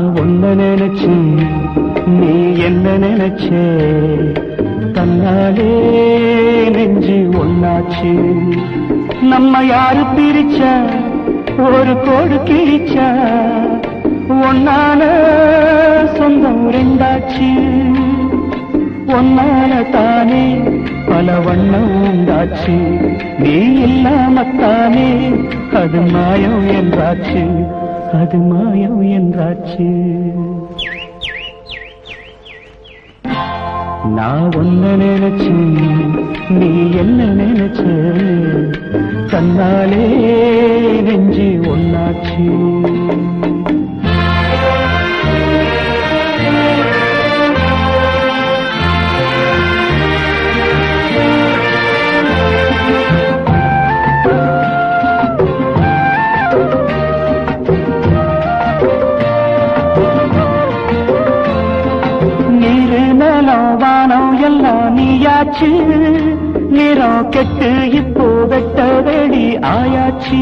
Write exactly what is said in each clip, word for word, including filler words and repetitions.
நான் ஒன்ன நினைச்சு நீ என்ன நினைச்சே தன்னாலே நெஞ்சு ஒன்னாச்சு நம்ம யாரு பிரிச்சா ஒரு கோடு கிழிச்சா ஒன்னால சொந்தம் ரெண்டாச்சு ஒன்னால தானே பல வண்ணம் உண்டாச்சு நீ இல்லாமத்தானே அது மாயம் என்றாச்சு அது மாயம் என்றாச்சு நான் ஒன்ன நினைச்சு நீ என்ன நினைச்ச தன்னாலே நெஞ்சு ஒன்னாச்சு வானம் எல்லாம் நீயாச்சு நிறம் கெட்டு இப்போ வெட்ட வெடி ஆயாச்சு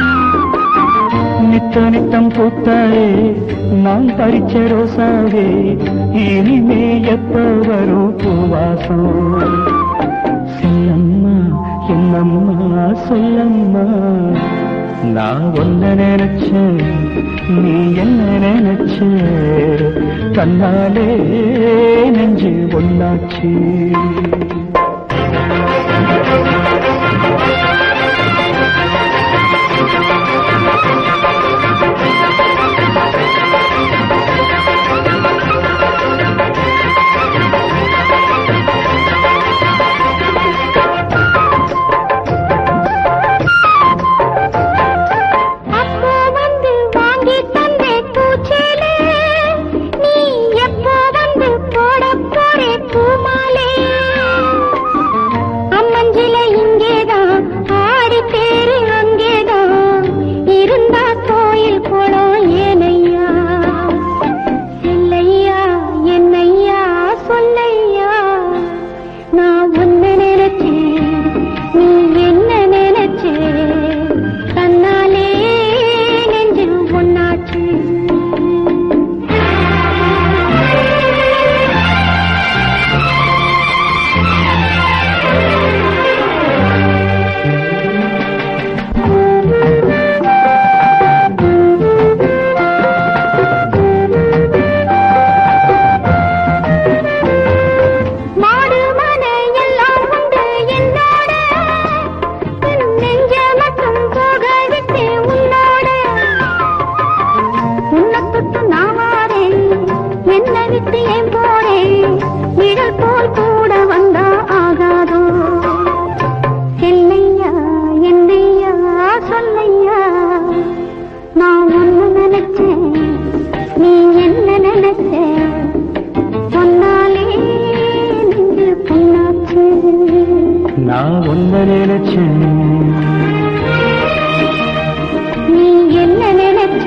நித்த நித்தம் பூத்தாயே நான் பறிச்ச ரோசாவே இனிமே எப்ப வரும் பூவாசம் சொல்லம்மா என்னம்மா சொல்லம்மா நான் ஒன்ன நினைச்சேன் நீ என்ன நினைச்ச தன்னாலே நெஞ்சு ஒன்னாச்சு நான் ஒன்ன நினைச்சேன் நீ என்ன நினைச்ச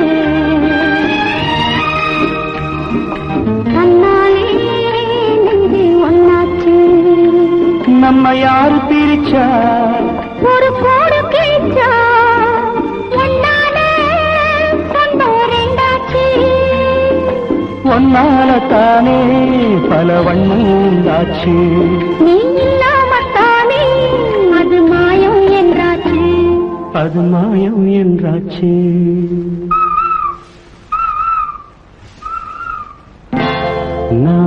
தன்னாலே நெஞ்சு ஒன்னாச்சு நம்ம யாரு பிரிச்சா ஒரு கோடு கிழிச்சா ஒன்னாலே சொந்தம் ரெண்டாச்சு ஒன்னால தானே பல வண்ணம் உண்டாச்சு நீ இல்லாமத்தானே அது மாயம் என்றாச்சு அது மாயம் என்றாச்சு நான்